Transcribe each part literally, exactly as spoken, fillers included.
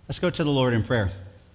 Let's go to the Lord in prayer.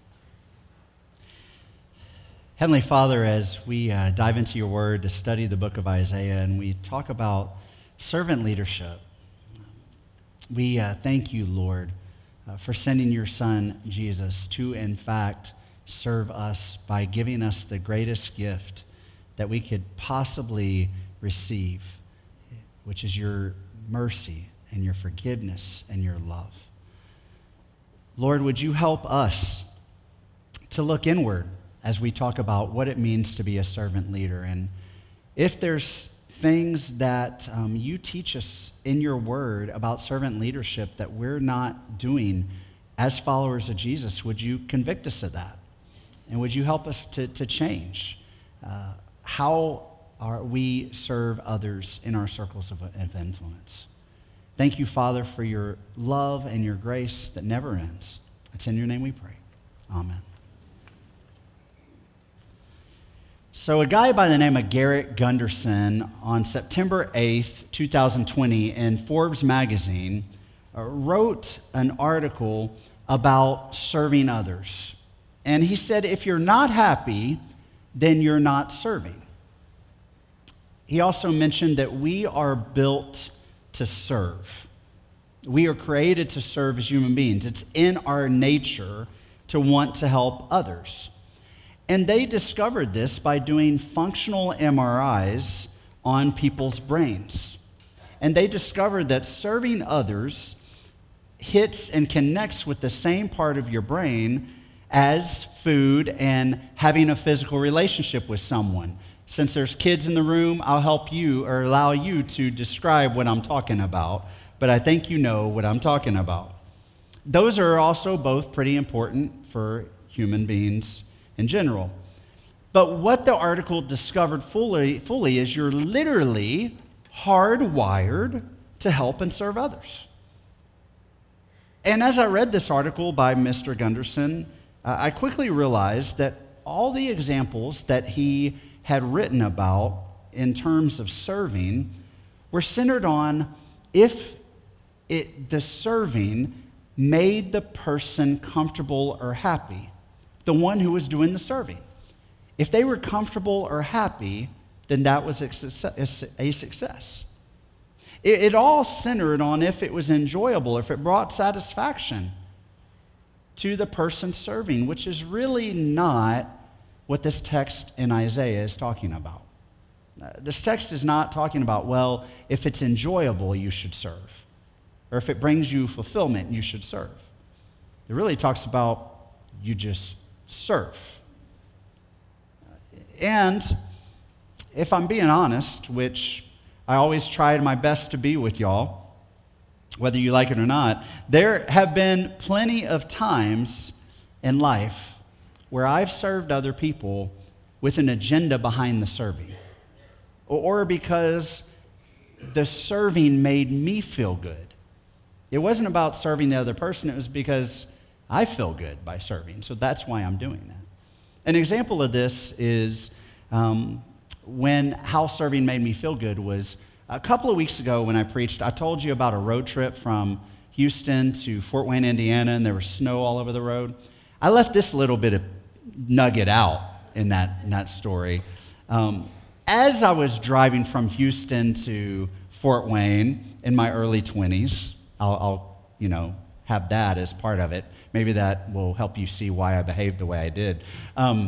Heavenly Father, as we uh, dive into your word to study the book of Isaiah and we talk about servant leadership, we uh, thank you, Lord, uh, for sending your son, Jesus, to, in fact, serve us by giving us the greatest gift that we could possibly receive, which is your mercy and your forgiveness and your love. Lord, would you help us to look inward as we talk about what it means to be a servant leader? And if there's things that um, you teach us in your word about servant leadership that we're not doing as followers of Jesus, would you convict us of that? And would you help us to, to change uh, how are we serve others in our circles of, of influence? Thank you, Father, for your love and your grace that never ends. It's in your name we pray. Amen. So a guy by the name of Garrett Gunderson on September eighth, twenty twenty in Forbes magazine uh, wrote an article about serving others. And he said, if you're not happy, then you're not serving. He also mentioned that we are built to serve. We are created to serve as human beings. It's in our nature to want to help others. And they discovered this by doing functional M R Is on people's brains. And they discovered that serving others hits and connects with the same part of your brain as food and having a physical relationship with someone. Since there's kids in the room, I'll help you or allow you to describe what I'm talking about, but I think you know what I'm talking about. Those are also both pretty important for human beings in general. But what the article discovered fully, fully is you're literally hardwired to help and serve others. And as I read this article by Mister Gunderson, uh, I quickly realized that all the examples that he had written about in terms of serving were centered on if it, the serving made the person comfortable or happy, the one who was doing the serving. If they were comfortable or happy, then that was a success. It, it all centered on if it was enjoyable, if it brought satisfaction to the person serving, which is really not what this text in Isaiah is talking about. Uh, this text is not talking about, well, if it's enjoyable, you should serve. Or if it brings you fulfillment, you should serve. It really talks about you just serve. And if I'm being honest, which I always try my best to be with y'all, whether you like it or not, there have been plenty of times in life where I've served other people with an agenda behind the serving, or because the serving made me feel good. It wasn't about serving the other person, it was because I feel good by serving, so that's why I'm doing that. An example of this is um, when how serving made me feel good was a couple of weeks ago when I preached. I told you about a road trip from Houston to Fort Wayne, Indiana, and there was snow all over the road. I left this little bit of nugget out in that, in that story. Um, as I was driving from Houston to Fort Wayne in my early twenties, I'll, I'll, you know, have that as part of it. Maybe that will help you see why I behaved the way I did. Um,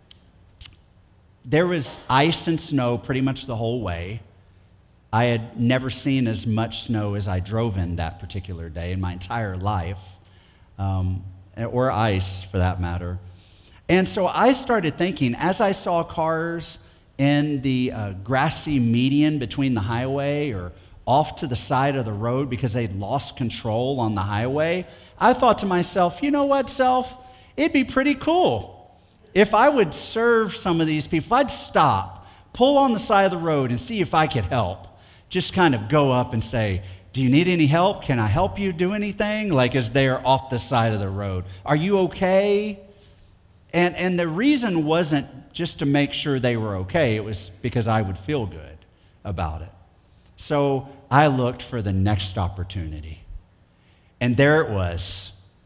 there was ice and snow pretty much the whole way. I had never seen as much snow as I drove in that particular day in my entire life, um, or ice for that matter. And so I started thinking, as I saw cars in the uh, grassy median between the highway or off to the side of the road because they'd lost control on the highway, I thought to myself, you know what, self? It'd be pretty cool if I would serve some of these people. If I'd stop, pull on the side of the road and see if I could help. Just kind of go up and say, do you need any help? Can I help you do anything? Like as they're off the side of the road. Are you okay? And and the reason wasn't just to make sure they were okay. It was because I would feel good about it. So I looked for the next opportunity. And there it was.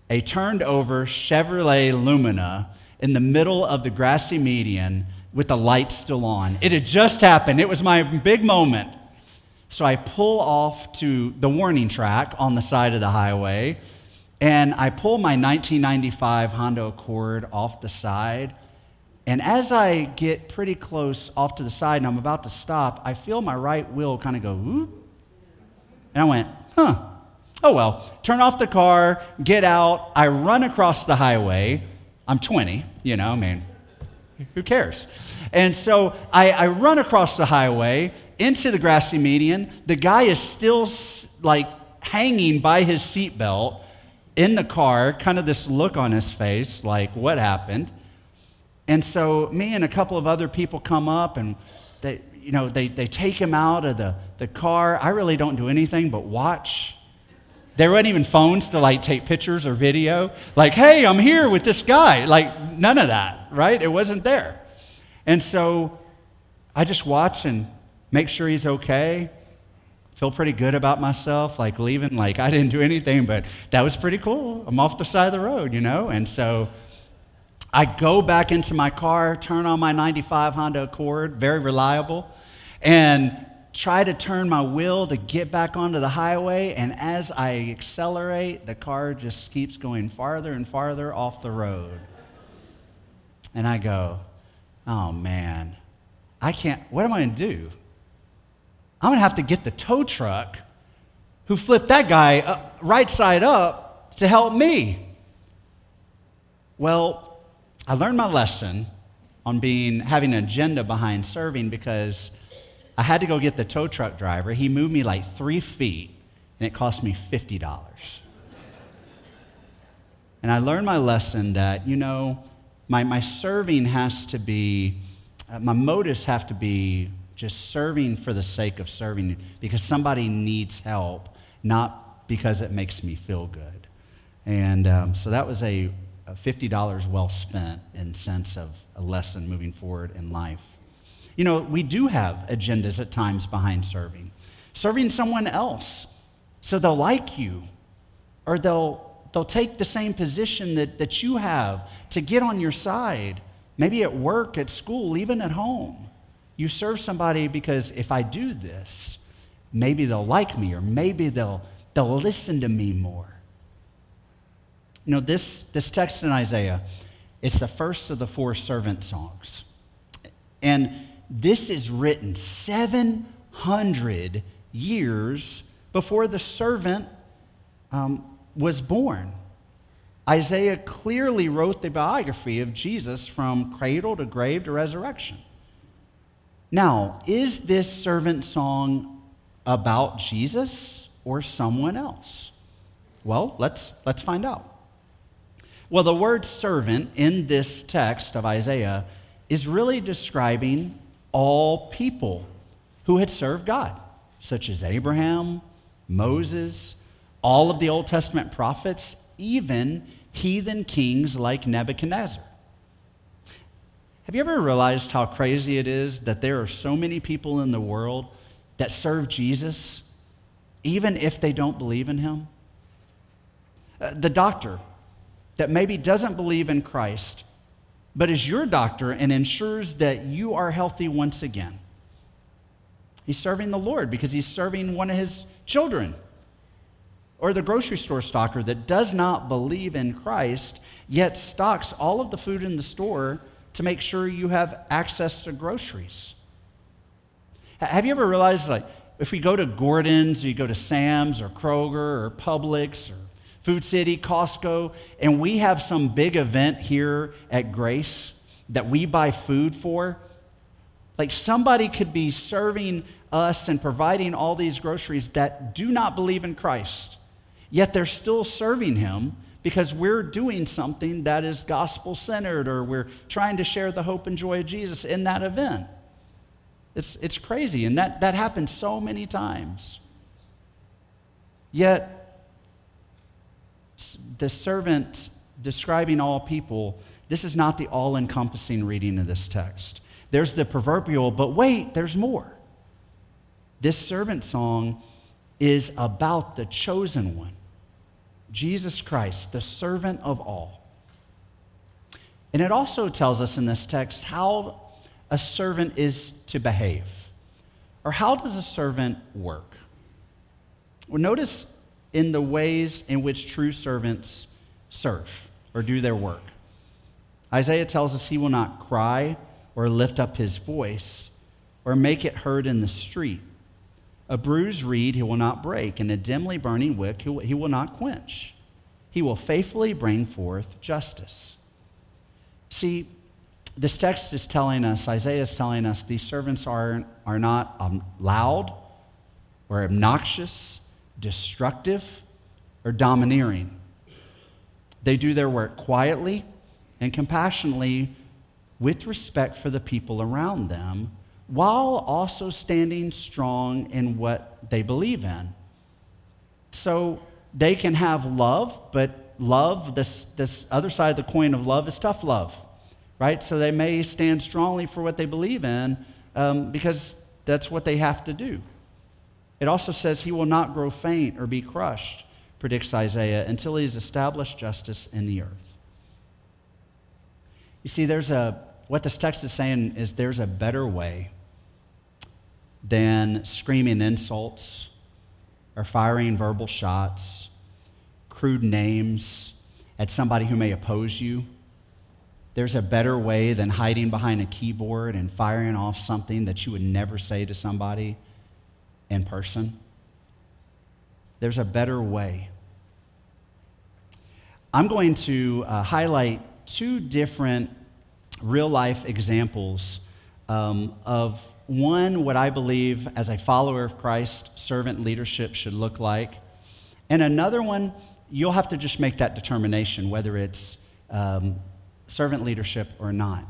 a turned over Chevrolet Lumina in the middle of the grassy median with the light still on. It had just happened. It was my big moment. So I pull off to the warning track on the side of the highway, and I pull my nineteen ninety-five Honda Accord off the side. And as I get pretty close off to the side and I'm about to stop, I feel my right wheel kind of go, whoop. And I went, huh, oh well. Turn off the car, get out. I run across the highway. I'm twenty, you know, I mean, who cares? And so I, I run across the highway into the grassy median. The guy is still like hanging by his seatbelt in the car, kind of this look on his face, like, what happened? And so me and a couple of other people come up, and they, you know, they, they take him out of the, the car. I really don't do anything but watch. There weren't even phones to like take pictures or video. Like, hey, I'm here with this guy. Like, none of that, right? It wasn't there. And so I just watch and make sure he's okay. Feel pretty good about myself, like leaving, like I didn't do anything, but that was pretty cool. I'm off the side of the road, you know? And so I go back into my car, turn on my ninety-five Honda Accord, very reliable, and try to turn my wheel to get back onto the highway. And as I accelerate, the car just keeps going farther and farther off the road. And I go, oh man, I can't, what am I going to do? I'm going to have to get the tow truck who flipped that guy up, right side up to help me. Well, I learned my lesson on being having an agenda behind serving, because I had to go get the tow truck driver. He moved me like three feet, and it cost me fifty dollars. And I learned my lesson that, you know, my, my serving has to be, uh, my motives have to be just serving for the sake of serving, because somebody needs help, not because it makes me feel good. And um, so that was a, a fifty dollars well spent in sense of a lesson moving forward in life. You know, we do have agendas at times behind serving. Serving someone else so they'll like you, or they'll they'll take the same position that, that you have to get on your side, maybe at work, at school, even at home. You serve somebody because if I do this, maybe they'll like me, or maybe they'll they'll listen to me more. You know, this, this text in Isaiah, it's the first of the four servant songs. And this is written seven hundred years before the servant um, was born. Isaiah clearly wrote the biography of Jesus from cradle to grave to resurrection. Now, is this servant song about Jesus or someone else? Well, let's, let's find out. Well, the word servant in this text of Isaiah is really describing all people who had served God, such as Abraham, Moses, all of the Old Testament prophets, even heathen kings like Nebuchadnezzar. Have you ever realized how crazy it is that there are so many people in the world that serve Jesus, even if they don't believe in him? Uh, the doctor that maybe doesn't believe in Christ, but is your doctor and ensures that you are healthy once again. He's serving the Lord because he's serving one of his children. Or the grocery store stocker that does not believe in Christ, yet stocks all of the food in the store to make sure you have access to groceries. Have you ever realized, like, if we go to Gordon's, or you go to Sam's, or Kroger, or Publix, or Food City, Costco, and we have some big event here at Grace that we buy food for, like somebody could be serving us and providing all these groceries that do not believe in Christ, yet they're still serving him because we're doing something that is gospel-centered, or we're trying to share the hope and joy of Jesus in that event. It's, it's crazy, and that, that happens so many times. Yet, the servant describing all people, this is not the all-encompassing reading of this text. There's the proverbial, but wait, there's more. This servant song is about the chosen one, Jesus Christ, the servant of all. And it also tells us in this text how a servant is to behave. Or how does a servant work? Well, notice in the ways in which true servants serve or do their work. Isaiah tells us he will not cry or lift up his voice or make it heard in the street. A bruised reed he will not break, and a dimly burning wick he will, he will not quench. He will faithfully bring forth justice. See, this text is telling us, Isaiah is telling us, these servants are, are not um, loud or obnoxious, destructive, or domineering. They do their work quietly and compassionately with respect for the people around them, while also standing strong in what they believe in. So they can have love, but love, this, this other side of the coin of love is tough love, right? So they may stand strongly for what they believe in um, because that's what they have to do. It also says he will not grow faint or be crushed, predicts Isaiah, until he has established justice in the earth. You see, there's a, what this text is saying is there's a better way than screaming insults or firing verbal shots, crude names at somebody who may oppose you. There's a better way than hiding behind a keyboard and firing off something that you would never say to somebody in person. There's a better way. I'm going to uh, highlight two different real-life examples um, of one, what I believe as a follower of Christ, servant leadership should look like, and another one, you'll have to just make that determination whether it's um, servant leadership or not.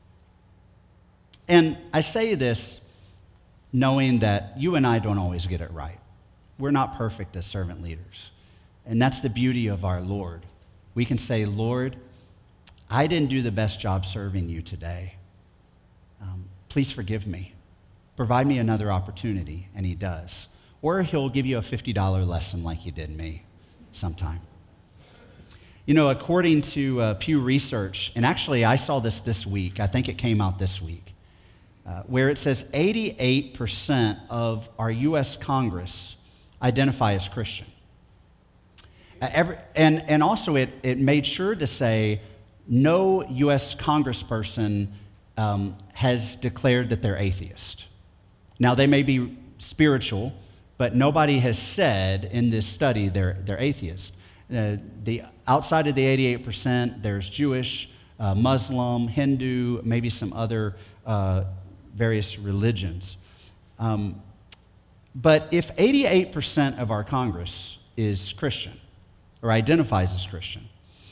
And I say this knowing that you and I don't always get it right. We're not perfect as servant leaders. And that's the beauty of our Lord. We can say, Lord, I didn't do the best job serving you today. Um, please forgive me. Provide me another opportunity, and he does. Or he'll give you a fifty dollars lesson like he did me sometime. You know, according to uh, Pew Research, and actually I saw this this week, I think it came out this week, uh, where it says eighty-eight percent of our U S Congress identify as Christian. Uh, every, and, and also it, it made sure to say no U S congressperson um, has declared that they're atheist. Now, they may be spiritual, but nobody has said in this study they're, they're atheist. Uh, the, outside of the eighty-eight percent, there's Jewish, uh, Muslim, Hindu, maybe some other uh, various religions. Um, but if eighty-eight percent of our Congress is Christian or identifies as Christian,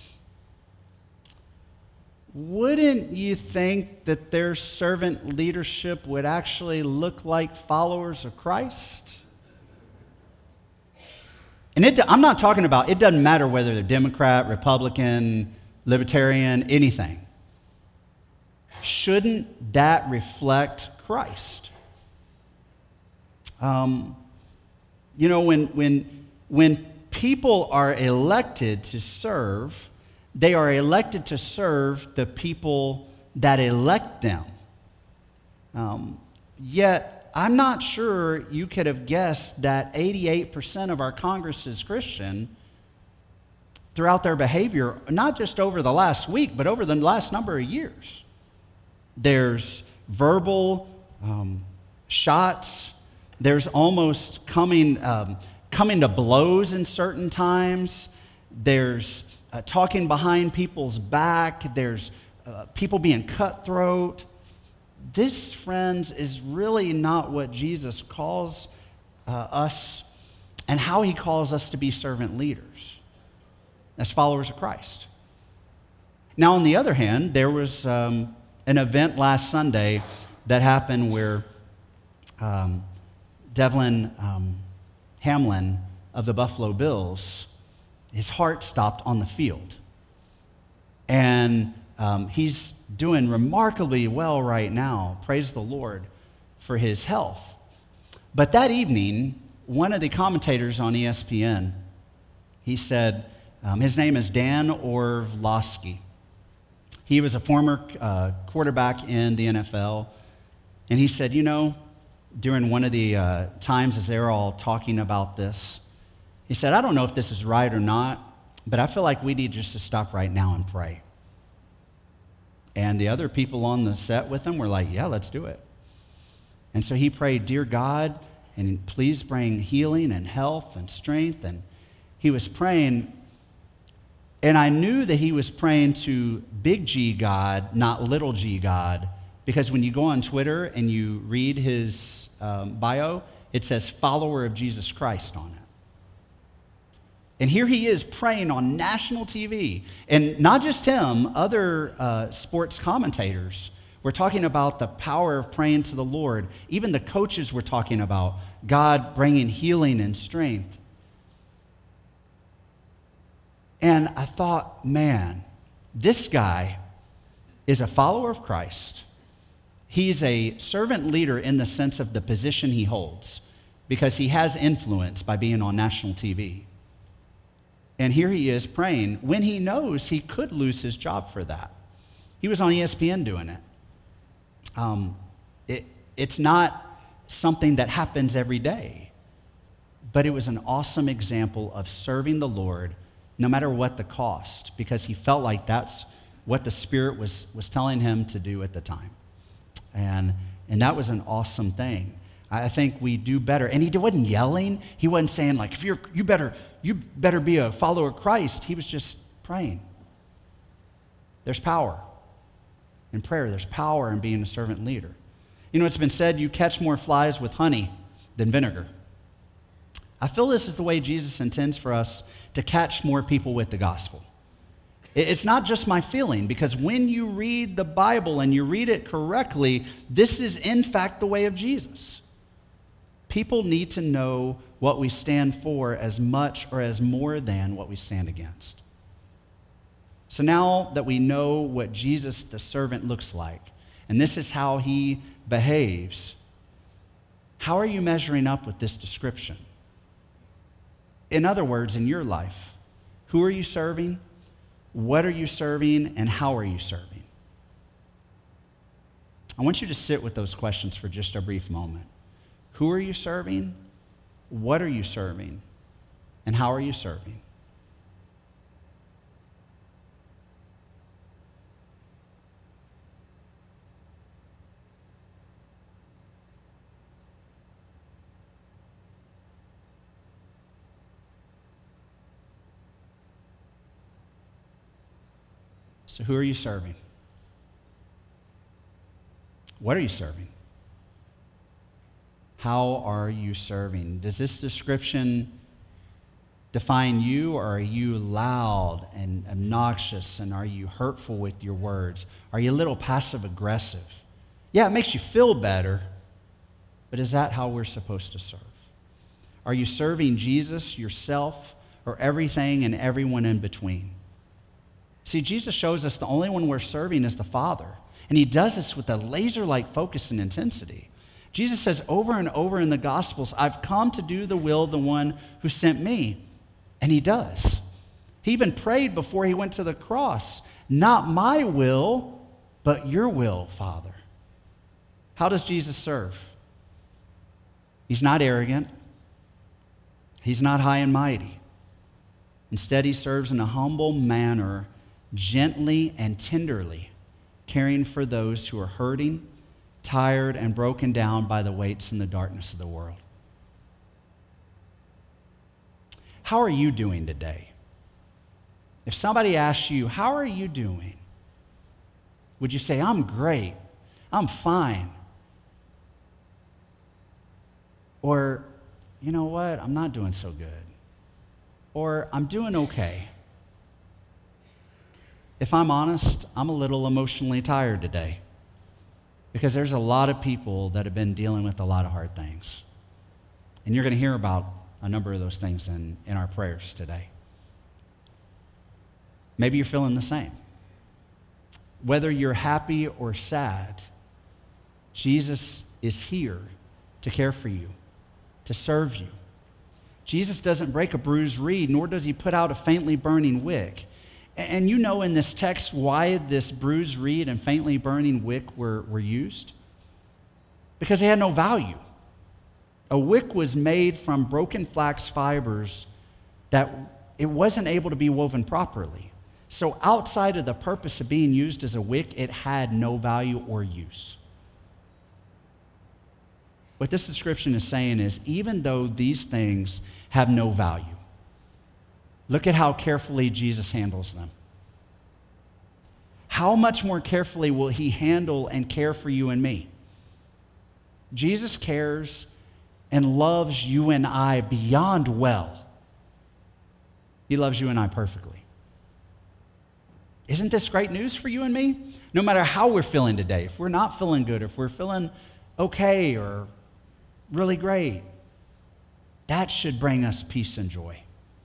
wouldn't you think that their servant leadership would actually look like followers of Christ? And it, I'm not talking about, it doesn't matter whether they're Democrat, Republican, Libertarian, anything. Shouldn't that reflect Christ? Um, you know, when, when, when people are elected to serve, they are elected to serve the people that elect them. Um, yet, I'm not sure you could have guessed that eighty-eight percent of our Congress is Christian throughout their behavior, not just over the last week, but over the last number of years. There's verbal um, shots. There's almost coming, um, coming to blows in certain times. There's Uh, talking behind people's back. There's uh, people being cutthroat. This, friends, is really not what Jesus calls uh, us and how he calls us to be servant leaders as followers of Christ. Now, on the other hand, there was um, an event last Sunday that happened where um, Devlin um, Hamlin of the Buffalo Bills, his heart stopped on the field. And um, he's doing remarkably well right now. Praise the Lord for his health. But that evening, one of the commentators on E S P N, he said, Um, his name is Dan Orlovsky. He was a former uh, quarterback in the N F L, and he said, you know, during one of the uh, times as they were all talking about this, he said, I don't know if this is right or not, but I feel like we need just to stop right now and pray. And the other people on the set with him were like, yeah, let's do it. And so he prayed, dear God, and please bring healing and health and strength. And he was praying, and I knew that he was praying to big G God, not little g God, because when you go on Twitter and you read his um, bio, it says follower of Jesus Christ on it. And here he is praying on national T V. And not just him, other uh, sports commentators were talking about the power of praying to the Lord. Even the coaches were talking about God bringing healing and strength. And I thought, man, this guy is a follower of Christ. He's a servant leader in the sense of the position he holds, because he has influence by being on national T V. And here he is praying when he knows he could lose his job for that. He was on E S P N doing it. Um, it it's not something that happens every day, but it was an awesome example of serving the Lord no matter what the cost, because he felt like that's what the Spirit was, was telling him to do at the time. And, and that was an awesome thing. I think we do better. And he wasn't yelling. He wasn't saying, like, if you're, you better, you better be a follower of Christ. He was just praying. There's power in prayer. There's power in being a servant leader. You know, it's been said you catch more flies with honey than vinegar. I feel this is the way Jesus intends for us to catch more people with the gospel. It's not just my feeling, because when you read the Bible and you read it correctly, this is in fact the way of Jesus. People need to know what we stand for as much or as more than what we stand against. So now that we know what Jesus the servant looks like, and this is how he behaves, how are you measuring up with this description? In other words, in your life, who are you serving? What are you serving? And how are you serving? I want you to sit with those questions for just a brief moment. Who are you serving? What are you serving? And how are you serving? So who are you serving? What are you serving? How are you serving? Does this description define you, or are you loud and obnoxious, and are you hurtful with your words? Are you a little passive aggressive? Yeah, it makes you feel better, but is that how we're supposed to serve? Are you serving Jesus, yourself, or everything and everyone in between? See, Jesus shows us the only one we're serving is the Father, and he does this with a laser-like focus and intensity. Jesus says over and over in the Gospels, I've come to do the will of the one who sent me. And he does. He even prayed before he went to the cross, not my will, but your will, Father. How does Jesus serve? He's not arrogant. He's not high and mighty. Instead, he serves in a humble manner, gently and tenderly, caring for those who are hurting, tired, and broken down by the weights and the darkness of the world. How are you doing today? If somebody asks you, how are you doing? Would you say, I'm great, I'm fine? Or, you know what, I'm not doing so good. Or, I'm doing okay. If I'm honest, I'm a little emotionally tired today, because there's a lot of people that have been dealing with a lot of hard things. And you're going to hear about a number of those things in, in our prayers today. Maybe you're feeling the same. Whether you're happy or sad, Jesus is here to care for you, to serve you. Jesus doesn't break a bruised reed, nor does he put out a faintly burning wick. And you know in this text why this bruised reed and faintly burning wick were, were used? Because they had no value. A wick was made from broken flax fibers that it wasn't able to be woven properly. So outside of the purpose of being used as a wick, it had no value or use. What this description is saying is, even though these things have no value, look at how carefully Jesus handles them. How much more carefully will he handle and care for you and me? Jesus cares and loves you and I beyond well. He loves you and I perfectly. Isn't this great news for you and me? No matter how we're feeling today, if we're not feeling good, if we're feeling okay or really great, that should bring us peace and joy.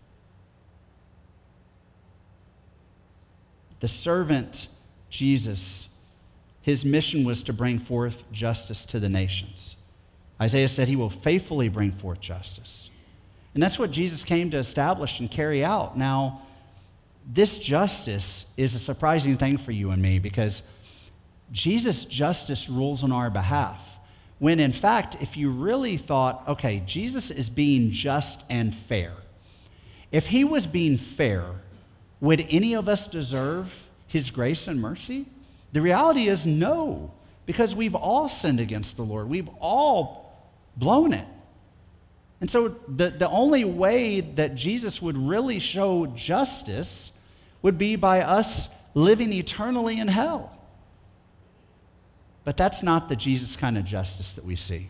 The servant, Jesus, his mission was to bring forth justice to the nations. Isaiah said he will faithfully bring forth justice. And that's what Jesus came to establish and carry out. Now, this justice is a surprising thing for you and me because Jesus' justice rules on our behalf. When in fact, if you really thought, okay, Jesus is being just and fair. If he was being fair, would any of us deserve his grace and mercy? The reality is no, because we've all sinned against the Lord. We've all blown it. And so the, the only way that Jesus would really show justice would be by us living eternally in hell. But that's not the Jesus kind of justice that we see.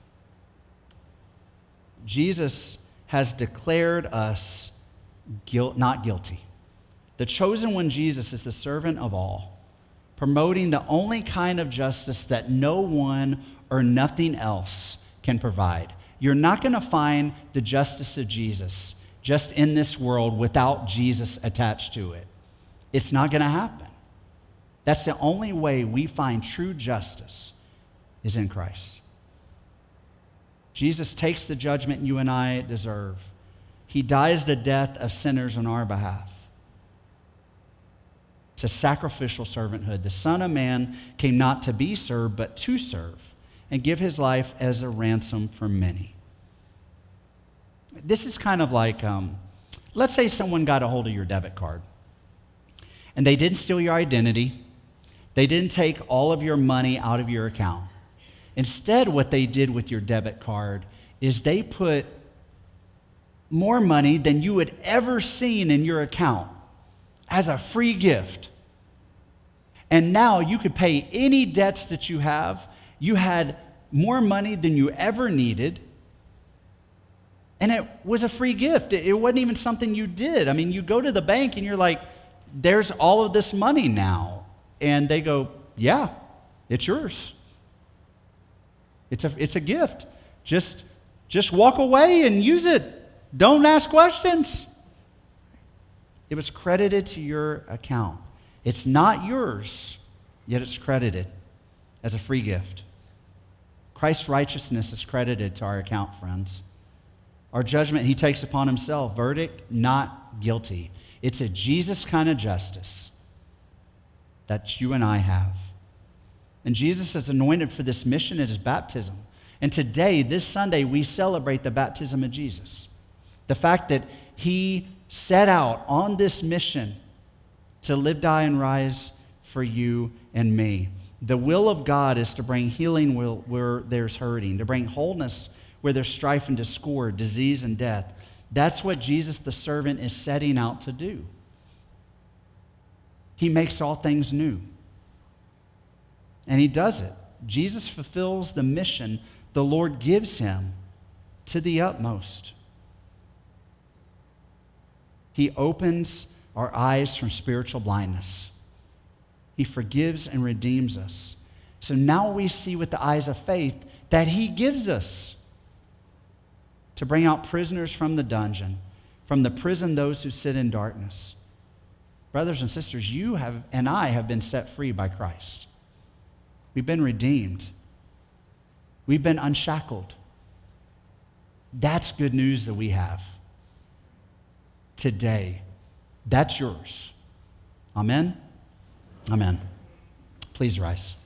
Jesus has declared us guilt, not guilty. The chosen one, Jesus, is the servant of all, promoting the only kind of justice that no one or nothing else can provide. You're not going to find the justice of Jesus just in this world without Jesus attached to it. It's not going to happen. That's the only way we find true justice is in Christ. Jesus takes the judgment you and I deserve. He dies the death of sinners on our behalf. It's a sacrificial servanthood. The Son of Man came not to be served, but to serve and give his life as a ransom for many. This is kind of like, um, let's say someone got a hold of your debit card and they didn't steal your identity. They didn't take all of your money out of your account. Instead, what they did with your debit card is they put more money than you had ever seen in your account as a free gift. And now you could pay any debts that you have. You had more money than you ever needed. And it was a free gift. It wasn't even something you did. I mean, you go to the bank and you're like, there's all of this money now. And they go, yeah, it's yours. It's a, it's a gift. Just, just walk away and use it. Don't ask questions. It was credited to your account. It's not yours, yet it's credited as a free gift. Christ's righteousness is credited to our account, friends. Our judgment he takes upon himself. Verdict, not guilty. It's a Jesus kind of justice that you and I have. And Jesus is anointed for this mission at his baptism. And today, this Sunday, we celebrate the baptism of Jesus. The fact that he set out on this mission to live, die, and rise for you and me. The will of God is to bring healing where there's hurting, to bring wholeness where there's strife and discord, disease and death. That's what Jesus the servant is setting out to do. He makes all things new. And he does it. Jesus fulfills the mission the Lord gives him to the utmost. He opens our eyes from spiritual blindness. He forgives and redeems us. So now we see with the eyes of faith that he gives us to bring out prisoners from the dungeon, from the prison those who sit in darkness. Brothers and sisters, you have and I have been set free by Christ. We've been redeemed. We've been unshackled. That's good news that we have today. That's yours. Amen? Amen. Please rise.